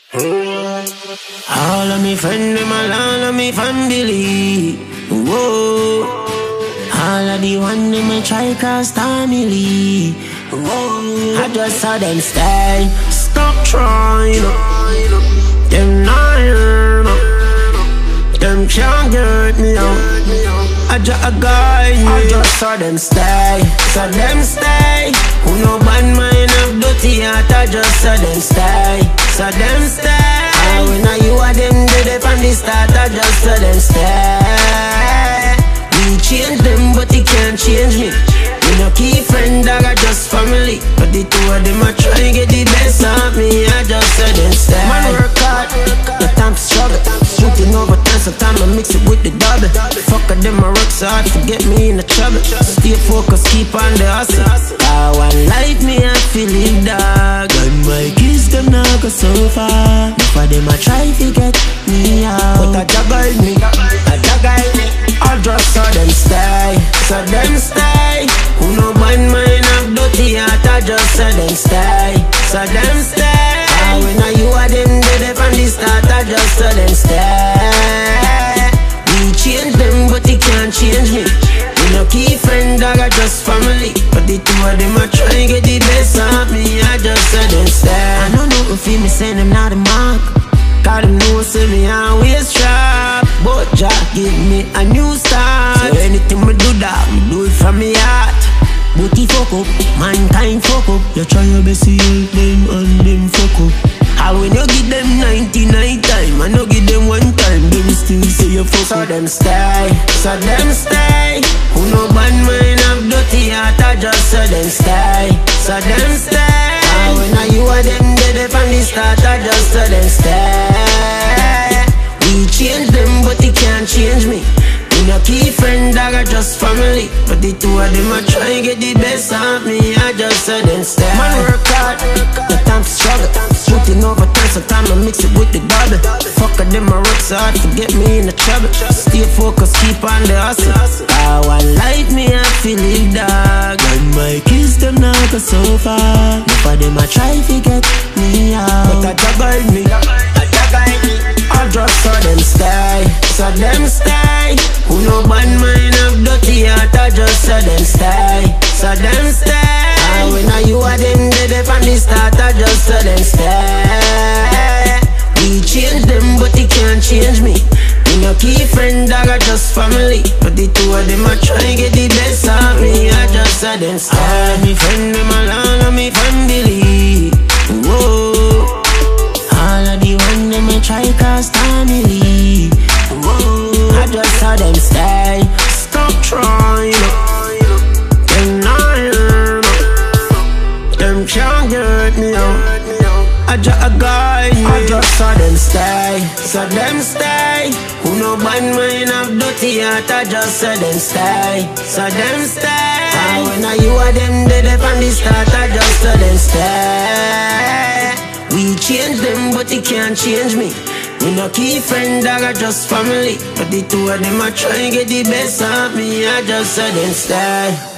All of me friends, them all of me family. Whoa. All of the one them a try cross family. Whoa. I just saw them stay. Stop trying. Them not here. Them can't get me out. I just saw them stay. Saw them stay. Who no bad mind of dirty heart. I just saw them stay. Saw them stay. When you are them did it from the start. I just saw them stay. We change them but they can't change me. We no key friend, dog, I just family. But the two of them are trying to get the best of me. I just saw them stay. Man work hard, no time to struggle. Shooting over time, sometimes I mix it with the double. Fuck of them, I work so hard to get me in the trouble. Stay focused, keep on the hustle. I want life, me I feel it, dog. And my kids, them now go so far. For them I try to get me out, but I juggle me, I juggle me. I just saw them stay, saw them stay. Who no bad mind of dirty heart. I just saw them stay, saw them stay. When you are them did it from the start. I just saw them stay. We change them but they can't change me. We no key friend, dog, I just family. But the two of them are trying to get the best of me. I just saw them stay. I don't know if you me send them not a mark. Cause them know say me always sharp. But Jah give me a new start. So anything me do that, me do it from me heart. Booty fuck up, mankind fuck up. You try your best to help them and them fuck up. And when you give them 99 times, I no give them one time, them still say you fuck up. So them stay, so them stay. Who no bad mind of dirty heart. I just saw them stay, so them stay. And when you are them dead from the start. I just saw them stay. We change them but they can't change me. We no key friend, dog, I just family. But the two of them are trying to get the best of me. I just saw them stay. Man work hard, no time to struggle. Shooting over time, sometimes I mix it with the double. Fuck of them, I work so hard to get me in the trouble. Stay focused, keep on the hustle. I want life, me I feel it, dog. And my kids, them now go so far. For them I try to get me out, but I juggle me, I juggle me. I just saw them stay, saw them stay. Who no bad mind of dirty heart. I just saw them stay, saw them stay. When you are them did it from the start. I just saw them stay. We change them but they can't change me. We no key friend, dog, I just family. But the two of them are trying to get the best of me. I just saw them stay. All of me friend, them all of me family. Whoa. All of the one them a try cross family. Whoa. I just saw them stay. Stop trying. Them not here. Them can't get me out. I just saw them stay, saw them stay. Who no bad mind of dirty heart. I just saw them stay, saw them stay. When you are them dead from the start. I just saw them stay. We change them but they can't change me. We no key friend, dog, I just family. But the two of them are trying to get the best of me. I just saw them stay.